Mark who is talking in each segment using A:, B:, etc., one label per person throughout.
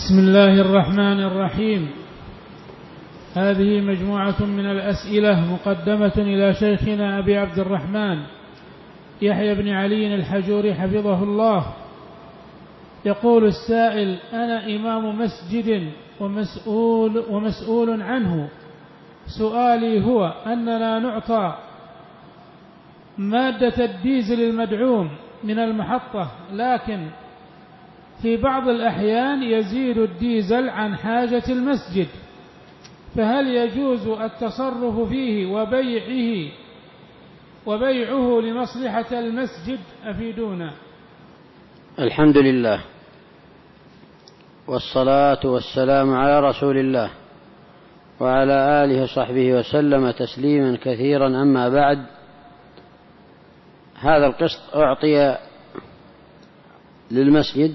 A: بسم الله الرحمن الرحيم. هذه مجموعة من الأسئلة مقدمة إلى شيخنا أبي عبد الرحمن يحيى بن علي الحجوري حفظه الله. يقول السائل: أنا إمام مسجد ومسؤول عنه. سؤالي هو أننا نعطى مادة الديزل المدعوم من المحطة، لكن في بعض الأحيان يزيد الديزل عن حاجة المسجد، فهل يجوز التصرف فيه وبيعه لمصلحة المسجد؟ أفيدونا.
B: الحمد لله، والصلاة والسلام على رسول الله وعلى آله وصحبه وسلم تسليما كثيرا. أما بعد، هذا القسط أعطي للمسجد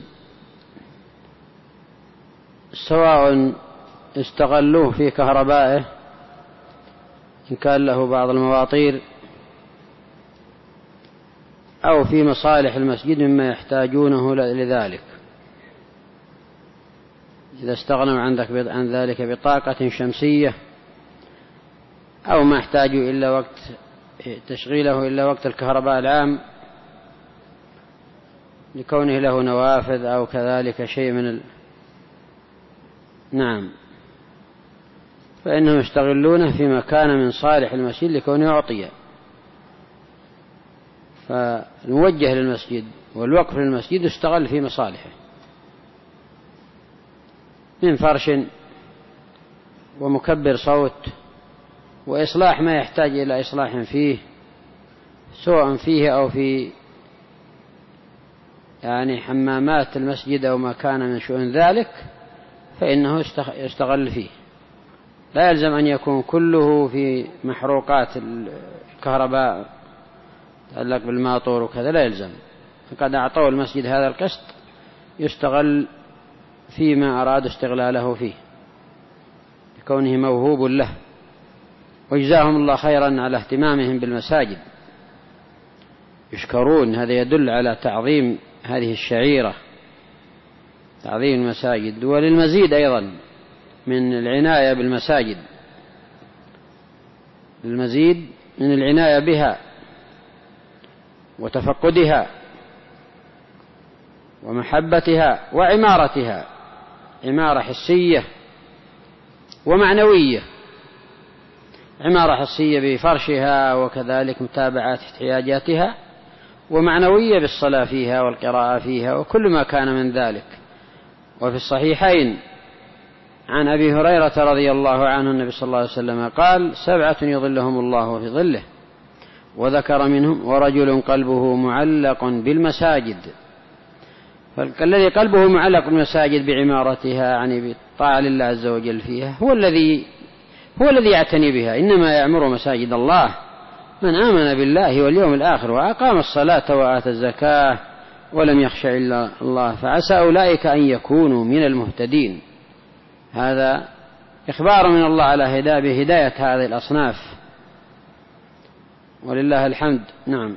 B: سواء استغلوه في كهربائه إن كان له بعض المواطير، أو في مصالح المسجد مما يحتاجونه لذلك، إذا استغنوا عن ذلك بطاقة شمسية، أو ما احتاجوا إلا وقت تشغيله إلا وقت الكهرباء العام لكونه له نوافذ أو كذلك شيء من نعم، فإنهم يستغلونه فيما كان من صالح المسجد لكونه أعطي. فالموجه للمسجد والوقف للمسجد يستغل في مصالحه من فرش ومكبر صوت وإصلاح ما يحتاج إلى إصلاح فيه، سواء فيه أو في حمامات المسجد أو ما كان من شؤون ذلك، فإنه يستغل فيه. لا يلزم أن يكون كله في محروقات الكهرباء تعلق بالماطور وكذا، لا يلزم. فقد أعطوا المسجد هذا القسط يستغل فيما أراد استغلاله فيه لكونه موهوب له، وجزاهم الله خيرا على اهتمامهم بالمساجد، يشكرون. هذا يدل على تعظيم هذه الشعيرة، تعظيم المساجد. وللمزيد أيضا من العناية بالمساجد، المزيد من العناية بها وتفقدها ومحبتها وعمارتها، عمارة حسية ومعنوية. عمارة حسية بفرشها وكذلك متابعة احتياجاتها، ومعنوية بالصلاة فيها والقراءة فيها وكل ما كان من ذلك. وفي الصحيحين عن أبي هريرة رضي الله عنه النبي صلى الله عليه وسلم قال: 7 يظلهم الله في ظله، وذكر منهم ورجل قلبه معلق بالمساجد. فالذي قلبه معلق بالمساجد بعمارتها، يعني بالطاعة لله عز وجل فيها، هو الذي يعتني بها. إنما يعمر مساجد الله من آمن بالله واليوم الآخر وأقام الصلاة وآتى الزكاة ولم يخش إلا الله، فعسى أولئك أن يكونوا من المهتدين. هذا إخبار من الله على هداية هذه الأصناف، ولله الحمد. نعم.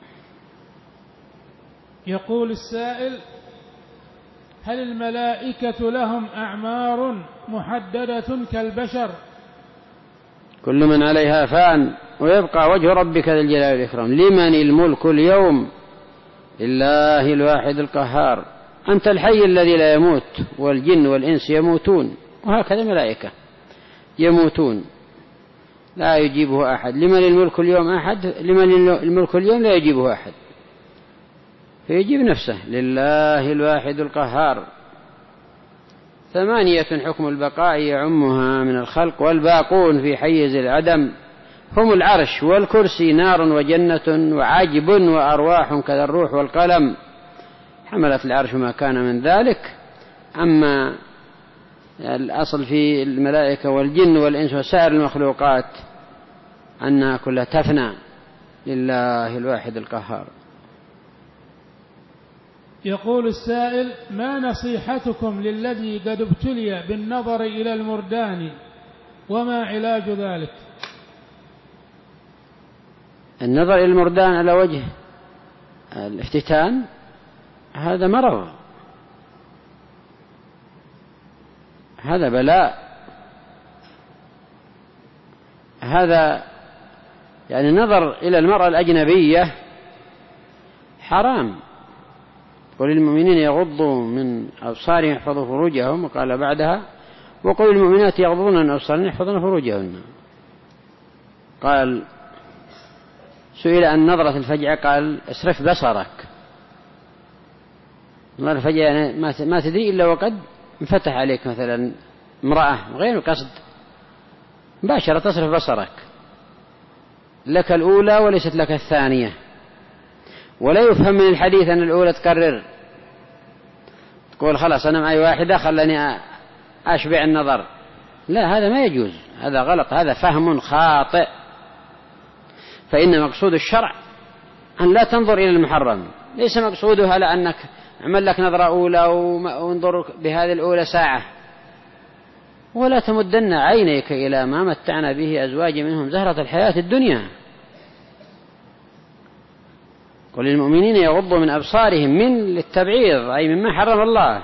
A: يقول السائل: هل الملائكة لهم أعمار محددة كالبشر؟
B: كل من عليها فان ويبقى وجه ربك ذي الجلال والإكرام. لمن الملك اليوم؟ لله الواحد القهار. أنت الحي الذي لا يموت، والجن والإنس يموتون، وهكذا الملائكة يموتون لا يجيبه أحد. لمن الملك اليوم أحد، لمن الملك اليوم لا يجيبه أحد، فيجيب نفسه. لله الواحد القهار. 8 حكم البقاء يعمها من الخلق، والباقون في حيز العدم هم العرش والكرسي، نار وجنة وعجب وأرواح كذا الروح والقلم. حملت العرش ما كان من ذلك. أما الأصل في الملائكة والجن والإنس وسائر المخلوقات أنها كلها تفنى. لله الواحد القهار.
A: يقول السائل: ما نصيحتكم للذي قد ابتلي بالنظر إلى المردان، وما علاج ذلك؟
B: النظر إلى المردان على وجه الافتتان هذا مرض، هذا بلاء. هذا يعني النظر إلى المرأة الأجنبية حرام. قل للمؤمنين يغضوا من أبصارهم يحفظوا فروجهم، وقال بعدها وقل للمؤمنات يغضضن من أبصارهن يحفظن فروجهن. قال سئل عن نظرة الفجأة قال اصرف بصرك. نظرة الفجأة يعني ما تدري إلا وقد انفتح عليك مثلا امرأة غير قصد، مباشرة تصرف بصرك، لك الأولى وليست لك الثانية. ولا يفهم من الحديث أن الأولى تكرر، تقول خلاص أنا معي واحدة خلني أشبع النظر. لا، هذا ما يجوز، هذا غلط، هذا فهم خاطئ. فإن مقصود الشرع أن لا تنظر إلى المحرم، ليس مقصودها على أنك عمل لك نظرة أولى وانظر بهذه الأولى ساعة. ولا تمدن عينيك إلى ما متعنا به أزواج منهم زهرة الحياة الدنيا. قل للمؤمنين يغضوا من أبصارهم من للتبعيض أي مما حرم الله،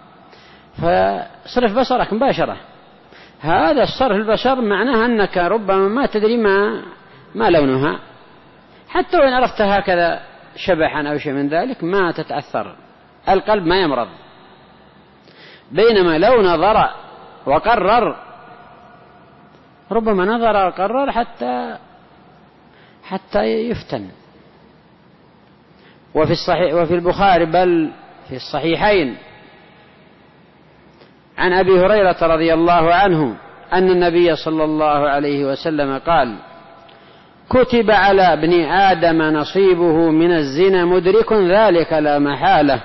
B: فصرف بصرك مباشرة. هذا الصرف البصر معناه أنك ربما ما تدري ما لونها، حتى وإن عرفت هكذا شبحا أو شيء من ذلك ما تتأثر، القلب ما يمرض. بينما لو نظر وقرر، ربما نظر وقرر حتى يفتن. وفي الصحيح وفي البخاري بل في الصحيحين عن أبي هريرة رضي الله عنه أن النبي صلى الله عليه وسلم قال كتب على ابن آدم نصيبه من الزنا مدرك ذلك لا محالة.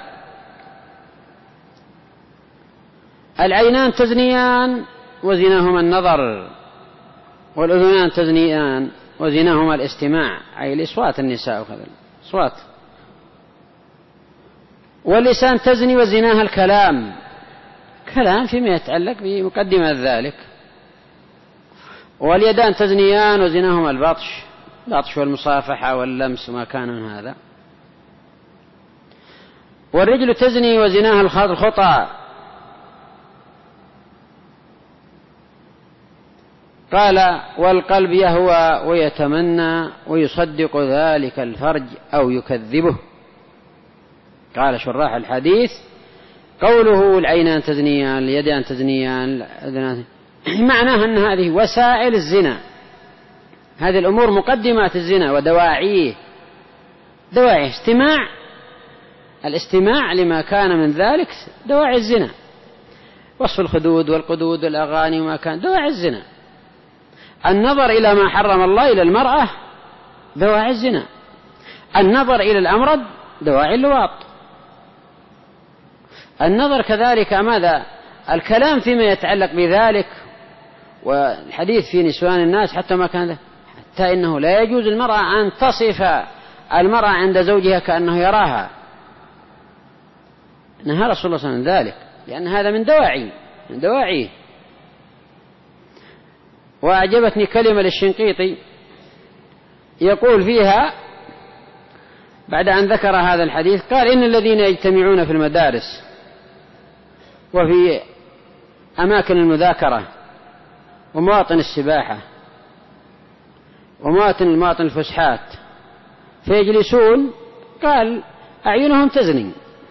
B: العينان تزنيان وزناهما النظر، والأذنان تزنيان وزناهما الاستماع أي الإصوات النساء وكذا الأصوات. واللسان تزني وزناها الكلام، كلام فيما يتعلق بمقدمة ذلك. واليدان تزنيان وزناهما البطش والمصافحة واللمس وما كان من هذا. والرجل تزني وزناها الخطأ. قال والقلب يهوى ويتمنى ويصدق ذلك الفرج أو يكذبه. قال شراح الحديث قوله العينان تزنيان اليدان تزنيان معناها أن هذه وسائل الزنا، هذه الأمور مقدمات الزنا ودواعيه، دواعي الاستماع لما كان من ذلك دواعي الزنا، وصف الخدود والقدود والأغاني وما كان دواعي الزنا. النظر إلى ما حرم الله إلى المرأة دواعي الزنا، النظر إلى الأمرد دواعي اللواط، النظر كذلك ماذا الكلام فيما يتعلق بذلك، والحديث في نسوان الناس حتى ما كان حتى إنه لا يجوز المرأة أن تصف المرأة عند زوجها كأنه يراها، نهى رسول الله صلى الله عليه وسلم ذلك، لأن هذا من دواعيه. وأعجبتني كلمة للشنقيطي يقول فيها بعد أن ذكر هذا الحديث قال إن الذين يجتمعون في المدارس وفي أماكن المذاكرة ومواطن السباحة ومواطن الفسحات فيجلسون قال أعينهم تزني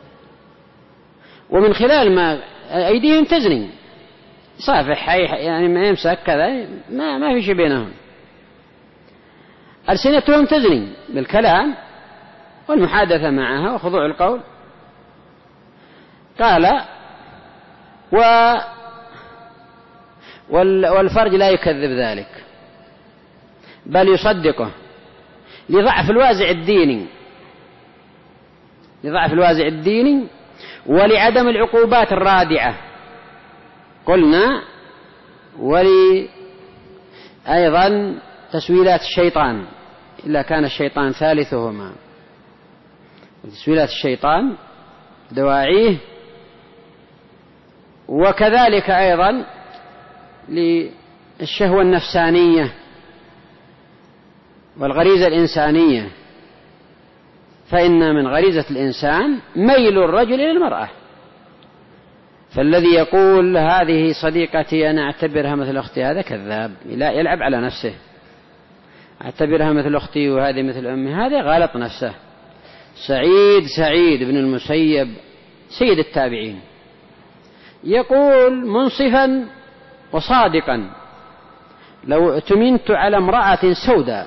B: ومن خلال ما أيديهم تزني، صافح يعني ما يمسك كذا ما في شيء بينهم. ألسنتهم تزني بالكلام والمحادثة معها وخضوع القول. قال والفرج لا يكذب ذلك بل يصدقه لضعف الوازع الديني ولعدم العقوبات الرادعة. قلنا أيضا تسويلات الشيطان إلا كان الشيطان ثالثهما، تسويلات الشيطان دواعيه، وكذلك أيضا للشهوة النفسانية والغريزة الإنسانية، فإن من غريزة الإنسان ميل الرجل إلى المرأة، فالذي يقول هذه صديقتي أنا أعتبرها مثل أختي هذا كذاب، لا يلعب على نفسه. أعتبرها مثل أختي وهذه مثل أمي، هذا غلط نفسه. سعيد بن المسيب سيد التابعين يقول منصفا وصادقا: لو اؤتمنت على امرأة سوداء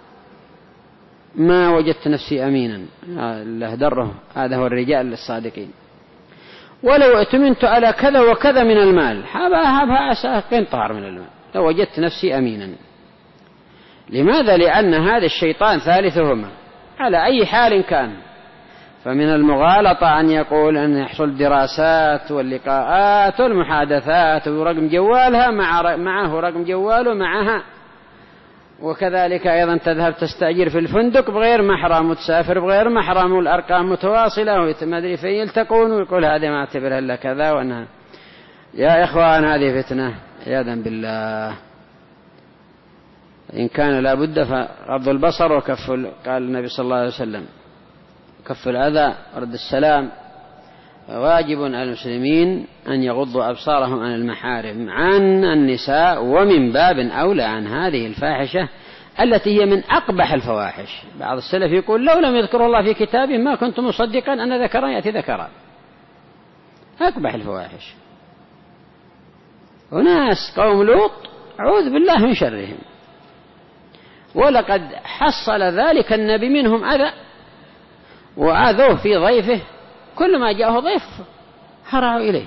B: ما وجدت نفسي أمينا. الله دره، هذا هو الرجال الصادقين. ولو اؤتمنت على كذا وكذا من المال هبها قنطار من المال لو وجدت نفسي أمينا. لماذا؟ لأن هذا الشيطان ثالثهما على أي حال كان. فمن المغالطة أن يقول أن يحصل دراسات واللقاءات والمحادثات ورقم جوالها معه رقم جواله معها، وكذلك أيضا تذهب تستأجر في الفندق بغير محرم وتسافر بغير محرم والأرقام متواصلة وما أدري فين يلتقون، ويقول هذه ما أعتبرها إلا كذا وأنها. يا إخوان هذه فتنة عياذا بالله. إن كان لا بد فغض البصر وكف، قال النبي صلى الله عليه وسلم: كف الأذى ورد السلام. واجب على المسلمين أن يغضوا أبصارهم عن المحارم، عن النساء، ومن باب أولى عن هذه الفاحشة التي هي من أقبح الفواحش. بعض السلف يقول: لو لم يذكر الله في كتابه ما كنت مصدقا أن ذكرا يأتي ذكرا. أقبح الفواحش. وناس قوم لوط أعوذ بالله من شرهم، ولقد حصل ذلك النبي منهم أذى، وآذوه في ضيفه، كل ما جاءه ضيف هرعوا إليه.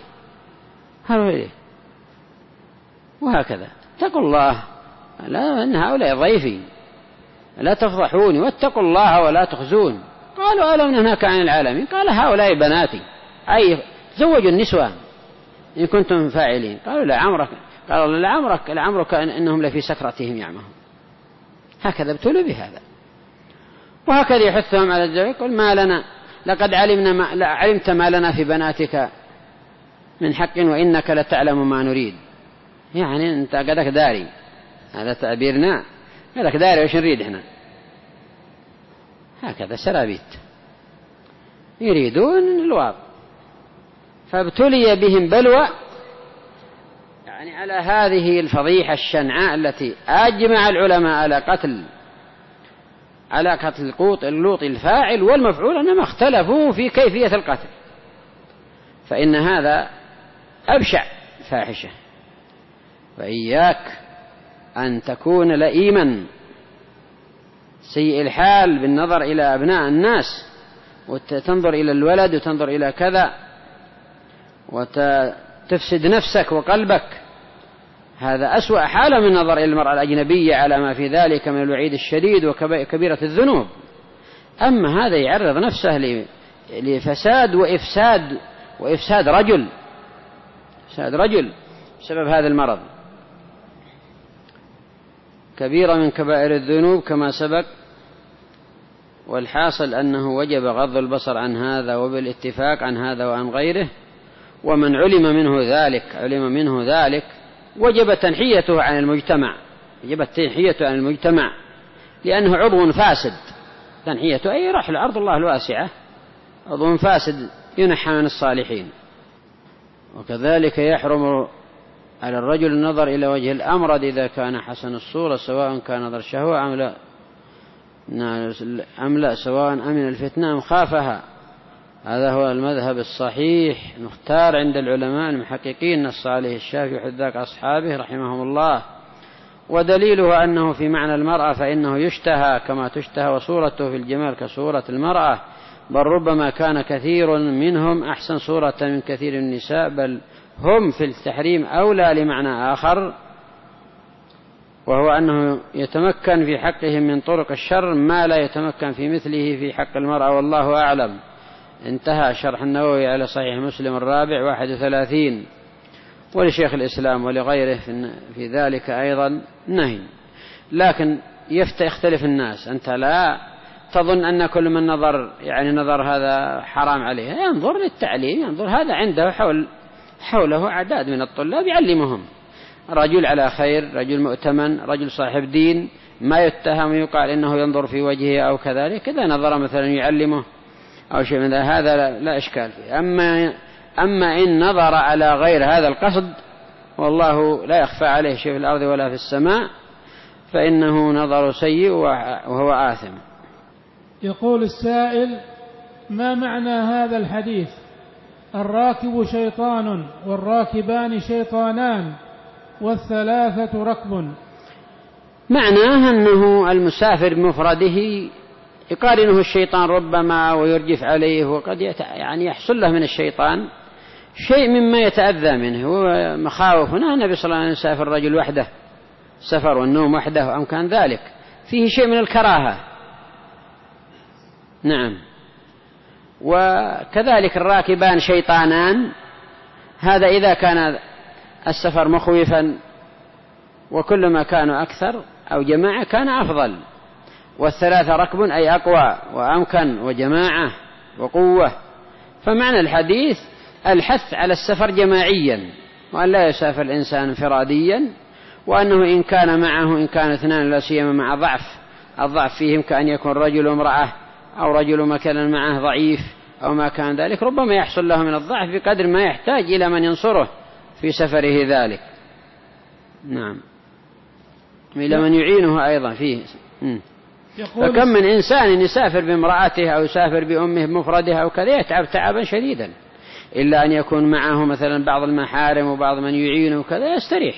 B: وهكذا اتقوا الله، لا إن هؤلاء ضيفي لا تفضحوني، واتقوا الله ولا تخزون. قالوا: ألم ننهك عن العالمين؟ قال: هؤلاء بناتي، أي زوجوا النسوان إن كنتم فاعلين. قالوا: لا عمرك. قال: لعمرك إنهم لفي سكرتهم يعمهون. هكذا ابتلوا بهذا. وهكذا يحثهم على الزواج. يقول: ما لنا لقد علمت ما لنا في بناتك من حق وإنك لتعلم ما نريد. يعني أنت قدك داري، هذا تعبيرنا، قدك داري وش نريد إحنا. هكذا سرابيت يريدون الواقع. فابتلي بهم بلوى يعني على هذه الفضيحة الشنعاء التي أجمع العلماء على قتل اللوط الفاعل والمفعول، أنما اختلفوا في كيفية القتل. فإن هذا أبشع فاحشة. وإياك أن تكون لئيما سيء الحال بالنظر إلى أبناء الناس، وتنظر إلى الولد وتنظر إلى كذا وتفسد نفسك وقلبك. هذا أسوأ حالة من نظر إلى المرأة الأجنبية على ما في ذلك من الوعيد الشديد وكبيرة الذنوب. أما هذا يعرض نفسه لفساد وإفساد رجل بسبب هذا المرض. كبيرة من كبائر الذنوب كما سبق. والحاصل أنه وجب غض البصر عن هذا وبالاتفاق عن هذا وعن غيره. ومن علم منه ذلك وجب تنحيته عن المجتمع، لأنه عضو فاسد. تنحيته أي رحل أرض الله الواسعة، عضو فاسد ينحى من الصالحين. وكذلك يحرم على الرجل النظر إلى وجه الأمرد إذا كان حسن الصورة، سواء كان نظر شهوة أم لا، سواء أمن الفتنة أم خافها. هذا هو المذهب الصحيح مختار عند العلماء المحققين الصالح الشافعي وحذاق أصحابه رحمهم الله. ودليله أنه في معنى المرأة فإنه يشتهى كما تشتهى، وصورته في الجمال كصورة المرأة، بل ربما كان كثير منهم أحسن صورة من كثير من النساء، بل هم في التحريم أولى لمعنى آخر، وهو أنه يتمكن في حقهم من طرق الشر ما لا يتمكن في مثله في حق المرأة، والله أعلم. انتهى شرح النووي على صحيح مسلم الرابع 31. ولشيخ الإسلام ولغيره في ذلك أيضا نهي. لكن يختلف الناس. أنت لا تظن أن كل من نظر هذا حرام عليه، ينظر للتعليم، ينظر هذا عنده حوله أعداد من الطلاب يعلمهم، رجل على خير، رجل مؤتمن، رجل صاحب دين، ما يتهم يقال إنه ينظر في وجهه أو كذلك. إذا نظر مثلا يعلمه أو شيء من هذا لا إشكال فيه. أما أما إن نظر على غير هذا القصد والله لا يخفى عليه شيء في الأرض ولا في السماء فإنه نظر سيء وهو آثم.
A: يقول السائل: ما معنى هذا الحديث الراكب شيطان والراكبان شيطانان والثلاثة ركب؟
B: معناه أنه المسافر بمفرده يقارنه الشيطان ربما ويرجف عليه، وقد يعني يحصل له من الشيطان شيء مما يتأذى منه ومخاوف. هنا النبي صلى الله عليه وسلم يسافر الرجل وحده، سفر والنوم وحده وأمكان ذلك فيه شيء من الكراهة. نعم. وكذلك الراكبان شيطانان، هذا إذا كان السفر مخوفا، وكلما كانوا أكثر أو جماعة كان أفضل. والثلاثة ركب أي أقوى وأمكن وجماعة وقوة. فمعنى الحديث الحث على السفر جماعيا، وأن لا يسافر الإنسان انفراديا، وأنه إن كان معه إن كان اثنان لا سيما مع الضعف فيهم كأن يكون رجل وامرأة أو رجل مثلا معه ضعيف أو ما كان ذلك، ربما يحصل له من الضعف بقدر ما يحتاج إلى من ينصره في سفره ذلك. نعم. إلى من يعينه أيضا فيه. فكم من إنسان يسافر بامرأته أو يسافر بأمه بمفرده أو كذا يتعب تعبا شديدا، إلا أن يكون معه مثلا بعض المحارم وبعض من يعينه وكذا يستريح.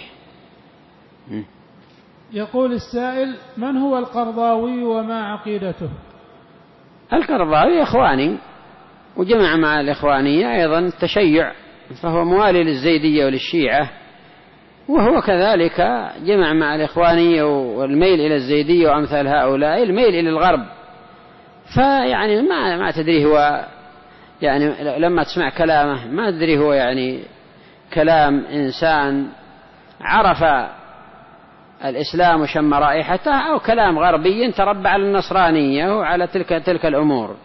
A: يقول السائل: من هو القرضاوي وما عقيدته؟
B: القرضاوي إخواني، وجمع مع الإخوانية أيضا التشيع، فهو موالي للزيدية وللشيعة، وهو كذلك جمع مع الإخوانية والميل إلى الزيدية وأمثال هؤلاء، الميل إلى الغرب. فيعني ما تدري هو يعني لما تسمع كلامه ما تدري هو يعني كلام إنسان عرف الإسلام وشم رائحته، أو كلام غربي تربى على النصرانية وعلى تلك الأمور.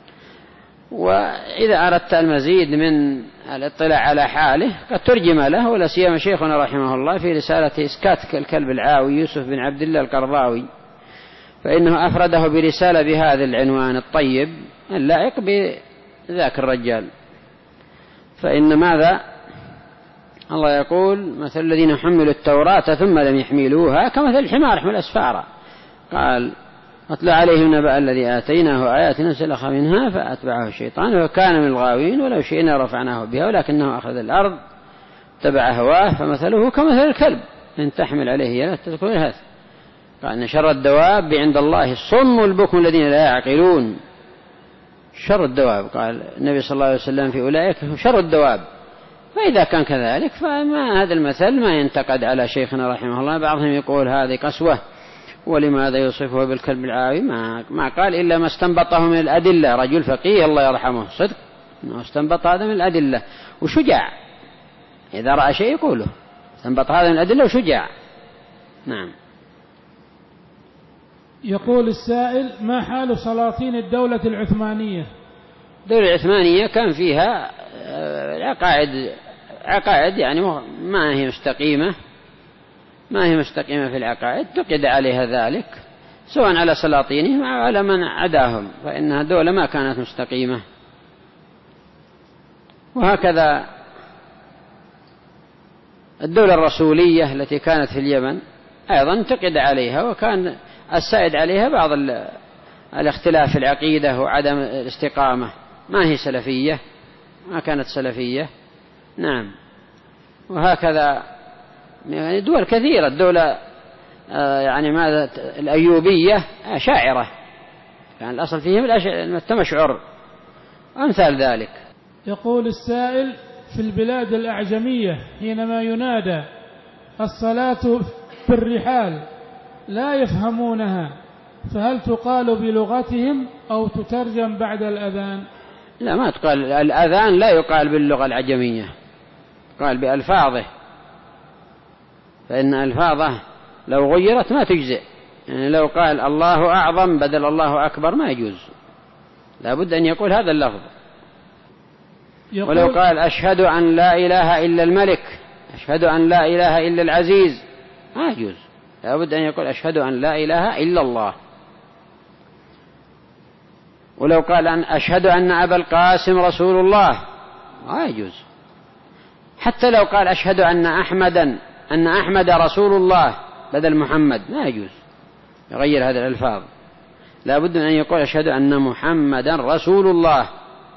B: وإذا أردت المزيد من الاطلاع على حاله قد ترجم له، ولا سيما شيخنا رحمه الله في رسالة إسكات الكلب العاوي يوسف بن عبد الله القرضاوي، فإنه أفرده برسالة بهذا العنوان الطيب اللائق بذاك الرجال. فإن ماذا الله يقول: مثل الذين حملوا التوراة ثم لم يحملوها كمثل الحمار يحمل أسفارا. قال: أتلى عليهم نبأ الذي آتيناه آياتنا فانسلخ منها فأتبعه الشيطان وكان من الغاوين ولو شئنا رفعناه بها ولكنه أخذ الأرض تبع هواه فمثله كمثل الكلب إن تحمل عليه يلهث تذكر يلهث. قال: إن شر الدواب عند الله الصم والبكم الذين لا يعقلون. شر الدواب قال النبي صلى الله عليه وسلم في أولئك شر الدواب. فإذا كان كذلك فما هذا المثل ما ينتقد على شيخنا رحمه الله. بعضهم يقول هذه قسوة، ولماذا يوصفه بالكلب العاوي؟ ما قال إلا ما استنبطه من الأدلة. رجل فقيه الله يرحمه صدق أنه استنبط هذا من الأدلة وشجاع، إذا رأى شيء يقوله استنبط هذا من الأدلة وشجاع. نعم.
A: يقول السائل: ما حال سلاطين الدولة العثمانية؟
B: الدولة العثمانية كان فيها عقائد يعني ما هي مستقيمة في العقائد، تقد عليها ذلك سواء على سلاطينهم أو على من عداهم، فإنها دولة ما كانت مستقيمة. وهكذا الدولة الرسولية التي كانت في اليمن أيضا تقد عليها، وكان السائد عليها بعض الاختلاف في العقيدة وعدم الاستقامة، ما هي سلفية، ما كانت سلفية. نعم. وهكذا يعني دول كثيرة، الدولة يعني ماذا الأيوبية شاعرة، كان يعني الأصل فيهم التمشعر أمثال ذلك.
A: يقول السائل: في البلاد الأعجمية حينما ينادى الصلاة في الرحال لا يفهمونها، فهل تقال بلغتهم أو تترجم بعد الأذان؟
B: لا، ما تقال. الأذان لا يقال باللغة العجمية، قال بألفاظه، فإن ألفاظه لو غيرت ما تجزئ. يعني لو قال الله أعظم بدل الله أكبر ما يجوز، لا بد أن يقول هذا اللفظ. ولو قال أشهد أن لا إله إلا الملك، أشهد أن لا إله إلا العزيز، ما يجوز، لا بد أن يقول أشهد أن لا إله إلا الله. ولو قال أشهد أن أبا القاسم رسول الله، ما يجوز، حتى لو قال أشهد أن أحمد رسول الله بدل محمد ما يجوز يغير هذه الألفاظ، لا بد من أن يقول أشهد أن محمدا رسول الله،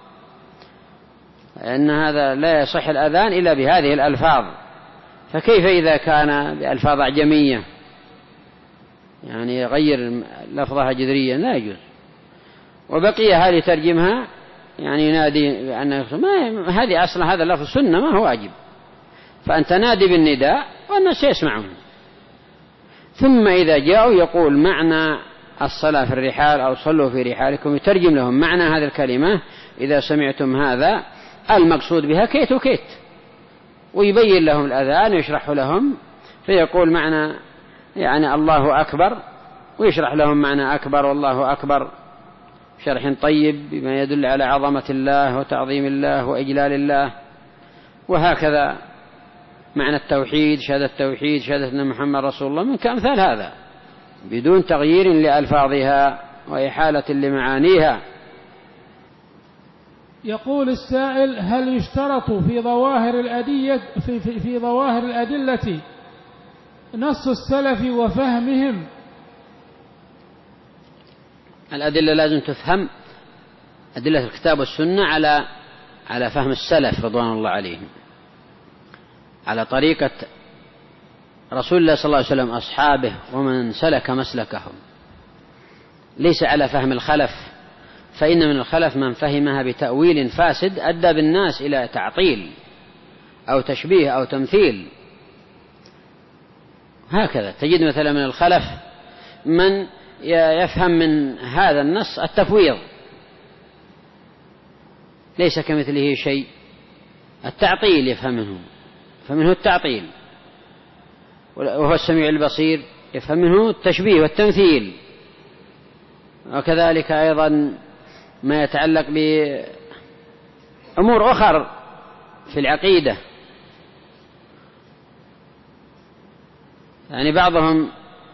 B: لأن هذا لا يصح الأذان إلا بهذه الألفاظ. فكيف إذا كان بألفاظ أعجمية يعني يغير لفظها جذريا؟ لا يجوز. وبقي هذه ترجمها يعني ينادي أن هذه أصلا هذا لفظ سنة ما هو واجب، فأنت نادي بالنداء والناس يسمعون. ثم إذا جاءوا يقول معنى الصلاة في الرحال أو صلوا في رحالكم، يترجم لهم معنى هذه الكلمة إذا سمعتم هذا المقصود بها كيت وكيت، ويبين لهم الأذان ويشرح لهم، فيقول معنى يعني الله أكبر، ويشرح لهم معنى أكبر والله أكبر شرح طيب بما يدل على عظمة الله وتعظيم الله وإجلال الله. وهكذا معنى التوحيد، شهادة التوحيد، شهادة أن محمد رسول الله، من كأمثال هذا بدون تغيير لألفاظها وإحالة لمعانيها.
A: يقول السائل: هل يشترط في ظواهر الأدلة نص السلف وفهمهم؟
B: الأدلة لازم تفهم، أدلة الكتاب والسنة على فهم السلف رضوان الله عليهم، على طريقة رسول الله صلى الله عليه وسلم أصحابه ومن سلك مسلكهم، ليس على فهم الخلف، فإن من الخلف من فهمها بتأويل فاسد أدى بالناس إلى تعطيل أو تشبيه أو تمثيل. هكذا تجد مثلا من الخلف من يفهم من هذا النص التفويض، ليس كمثله شيء، التعطيل يفهم منه التعطيل، وهو السميع البصير يفهم منه التشبيه والتمثيل. وكذلك أيضا ما يتعلق بأمور أخرى في العقيدة، يعني بعضهم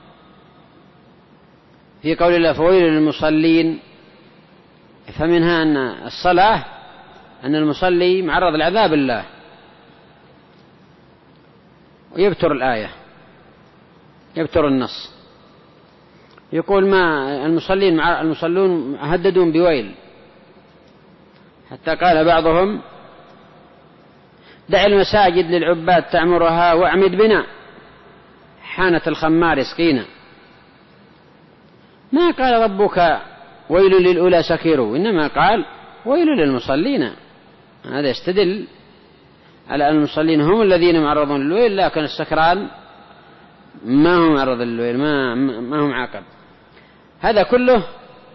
B: في قول الله فويل للمصلين يفهم منها أن الصلاة أن المصلي معرض لعذاب الله، ويبتر الآية، يبتر النص، يقول ما المصلون هددون بويل، حتى قال بعضهم دع المساجد للعباد تعمرها واعمد بنا حانت الخمار يسقينا. ما قال ربك ويل للأولى سكروا، إنما قال ويل للمصلين. هذا يستدل على أن المصلين هم الذين معرضون للويل، لكن السكران ما هم معرض للويل، ما هم عاقب. هذا كله.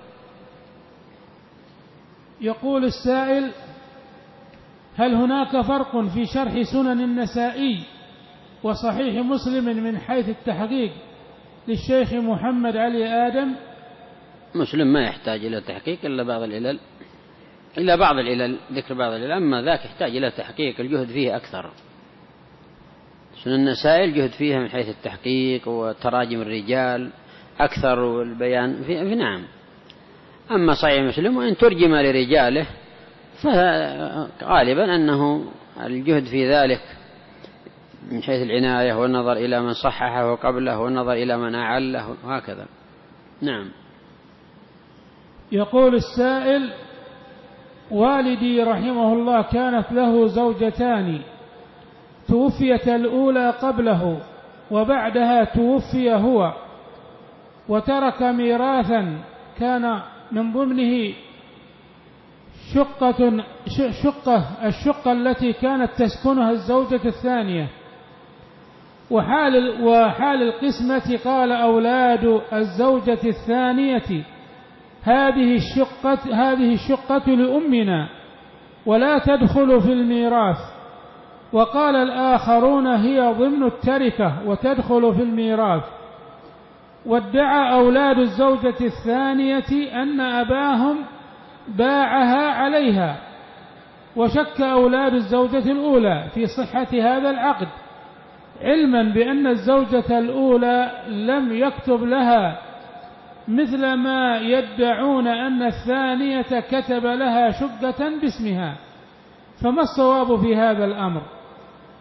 A: يقول السائل: هل هناك فرق في شرح سنن النسائي وصحيح مسلم من حيث التحقيق للشيخ محمد علي آدم؟
B: مسلم ما يحتاج إلى تحقيق إلا بعض العلل، ذكر بعض العلل، أما ذاك يحتاج إلى تحقيق، الجهد فيه أكثر. سنن النسائي الجهد فيها من حيث التحقيق وتراجم الرجال أكثر والبيان في نعم. أما صحيح مسلم وإن ترجم لرجاله فغالبا أنه الجهد في ذلك من حيث العناية والنظر إلى من صححه قبله والنظر إلى من أعله وهكذا. نعم.
A: يقول السائل: والدي رحمه الله كانت له زوجتان، توفيت الأولى قبله وبعدها توفي هو، وترك ميراثا كان من ضمنه الشقة التي كانت تسكنها الزوجة الثانية، وحال القسمة قال أولاد الزوجة الثانية هذه الشقة لأمنا ولا تدخل في الميراث، وقال الآخرون هي ضمن التركة وتدخل في الميراث. وادعى أولاد الزوجة الثانية أن أباهم باعها عليها، وشك أولاد الزوجة الأولى في صحة هذا العقد، علما بأن الزوجة الأولى لم يكتب لها، مثل ما يدعون أن الثانية كتب لها شقة باسمها. فما الصواب في هذا الأمر؟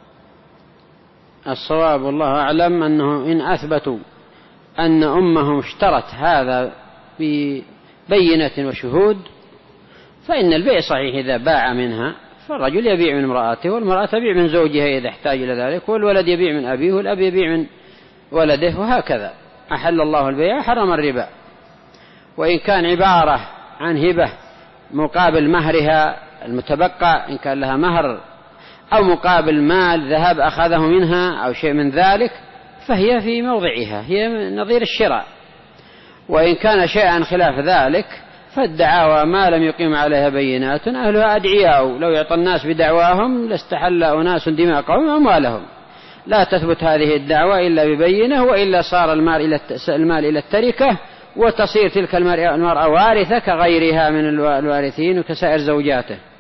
B: الصواب والله أعلم أنه إن أثبتوا أن أمهم اشترت هذا ببينة وشهود فإن البيع صحيح إذا باع منها، فالرجل يبيع من امرأته والمرأة تبيع من زوجها إذا احتاج إلى ذلك، والولد يبيع من أبيه والأب يبيع من ولده، وهكذا. أحل الله البيع حرم الربا. وإن كان عبارة عن هبة مقابل مهرها المتبقى، إن كان لها مهر أو مقابل مال ذهب أخذه منها أو شيء من ذلك، فهي في موضعها، هي نظير الشراء. وإن كان شيئا خلاف ذلك فالدعاوى ما لم يقيم عليها بينات أهلها أدعياء، لو يعطى الناس بدعواهم لاستحل أناس دماء قوم وأموالهم. لا تثبت هذه الدعوى إلا ببينة، وإلا صار المال إلى التركة، وتصير تلك المرأة وارثة كغيرها من الوارثين وكسائر زوجاته.